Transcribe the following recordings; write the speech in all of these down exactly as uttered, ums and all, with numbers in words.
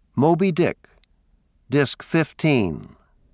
Moby Dick, Disc fifteen.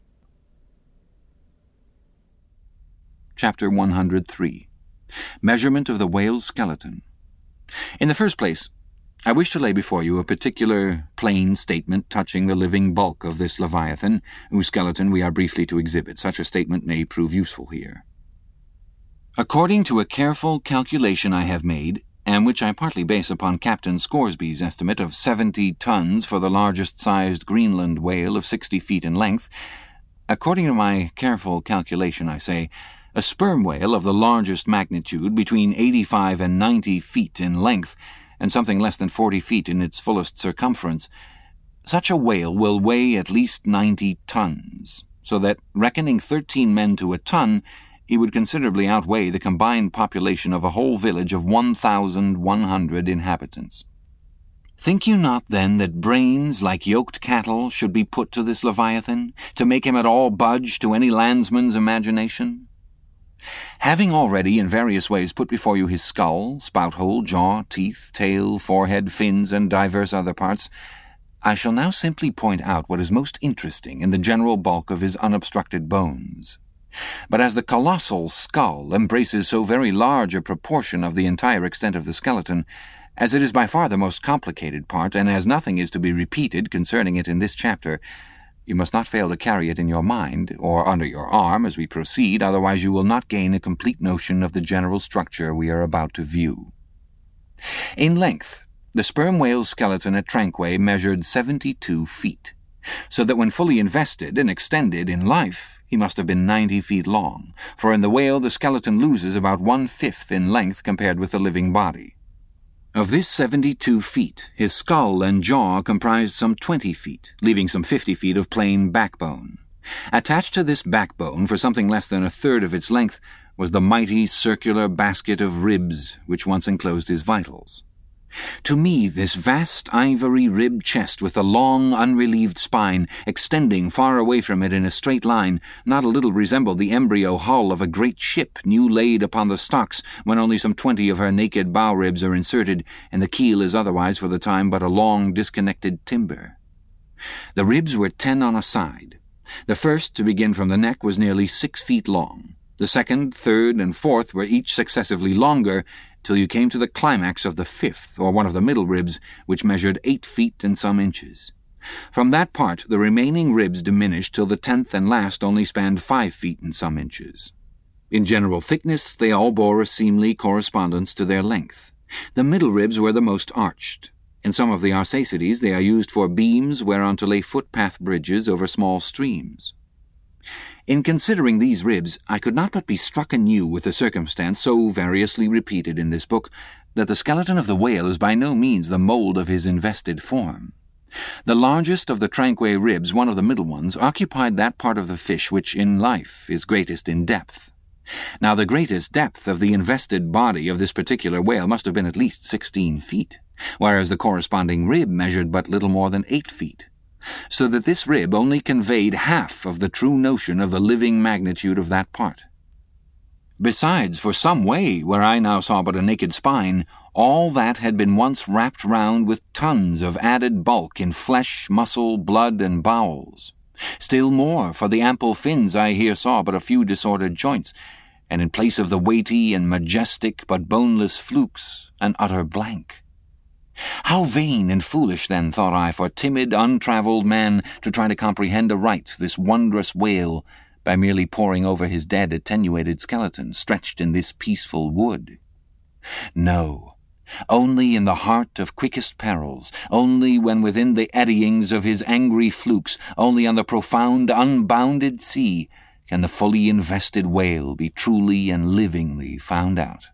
Chapter one hundred three. Measurement of the whale's skeleton. In the first place, I wish to lay before you a particular plain statement touching the living bulk of this Leviathan, whose skeleton we are briefly to exhibit. Such a statement may prove useful here. According to a careful calculation I have made, and which I partly base upon Captain Scoresby's estimate of seventy tons for the largest-sized Greenland whale of sixty feet in length, according to my careful calculation, I say, a sperm whale of the largest magnitude, between eighty-five and ninety feet in length, and something less than forty feet in its fullest circumference, such a whale will weigh at least ninety tons, so that, reckoning thirteen men to a ton, he would considerably outweigh the combined population of a whole village of one thousand one hundred inhabitants. Think you not, then, that brains, like yoked cattle, should be put to this Leviathan, to make him at all budge to any landsman's imagination? Having already in various ways put before you his skull, spout-hole, jaw, teeth, tail, forehead, fins, and divers other parts, I shall now simply point out what is most interesting in the general bulk of his unobstructed bones. But as the colossal skull embraces so very large a proportion of the entire extent of the skeleton, as it is by far the most complicated part, and as nothing is to be repeated concerning it in this chapter, you must not fail to carry it in your mind, or under your arm as we proceed, otherwise you will not gain a complete notion of the general structure we are about to view. In length, the sperm whale's skeleton at Tranquae measured seventy-two feet, so that when fully invested and extended in life, he must have been ninety feet long, for in the whale the skeleton loses about one-fifth in length compared with the living body. Of this seventy-two feet, his skull and jaw comprised some twenty feet, leaving some fifty feet of plain backbone. Attached to this backbone, for something less than a third of its length, was the mighty circular basket of ribs which once enclosed his vitals. To me, this vast ivory ribbed chest with the long, unrelieved spine, extending far away from it in a straight line, not a little resembled the embryo hull of a great ship new laid upon the stocks when only some twenty of her naked bow ribs are inserted, and the keel is otherwise for the time but a long, disconnected timber. The ribs were ten on a side. The first, to begin from the neck, was nearly six feet long. The second, third, and fourth were each successively longer, till you came to the climax of the fifth, or one of the middle ribs, which measured eight feet and some inches. From that part the remaining ribs diminished till the tenth and last only spanned five feet and some inches. In general thickness they all bore a seemly correspondence to their length. The middle ribs were the most arched. In some of the Arsacides they are used for beams whereon to lay footpath bridges over small streams. In considering these ribs, I could not but be struck anew with the circumstance, so variously repeated in this book, that the skeleton of the whale is by no means the mould of his invested form. The largest of the Tranquae ribs, one of the middle ones, occupied that part of the fish which in life is greatest in depth. Now the greatest depth of the invested body of this particular whale must have been at least sixteen feet, whereas the corresponding rib measured but little more than eight feet. So that this rib only conveyed half of the true notion of the living magnitude of that part. Besides, for some way, where I now saw but a naked spine, all that had been once wrapped round with tons of added bulk in flesh, muscle, blood, and bowels. Still more, for the ample fins I here saw but a few disordered joints, and in place of the weighty and majestic but boneless flukes, an utter blank. How vain and foolish, then, thought I, for timid, untravelled man to try to comprehend aright this wondrous whale by merely poring over his dead, attenuated skeleton stretched in this peaceful wood. No, only in the heart of quickest perils, only when within the eddyings of his angry flukes, only on the profound, unbounded sea, can the fully invested whale be truly and livingly found out.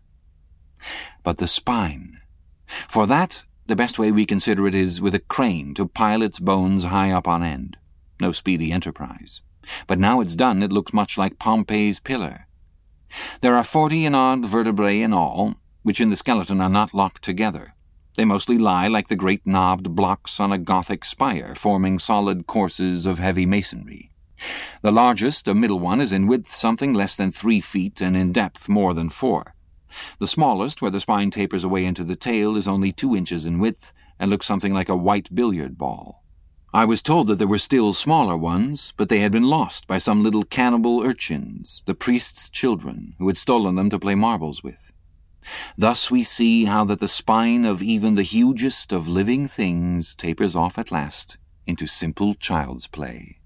But the spine, for that, the best way we consider it is with a crane to pile its bones high up on end. No speedy enterprise. But now it's done, it looks much like Pompey's pillar. There are forty and odd vertebrae in all, which in the skeleton are not locked together. They mostly lie like the great knobbed blocks on a Gothic spire, forming solid courses of heavy masonry. The largest, a middle one, is in width something less than three feet and in depth more than four. The smallest, where the spine tapers away into the tail, is only two inches in width and looks something like a white billiard ball. I was told that there were still smaller ones, but they had been lost by some little cannibal urchins, the priest's children, who had stolen them to play marbles with. Thus we see how that the spine of even the hugest of living things tapers off at last into simple child's play.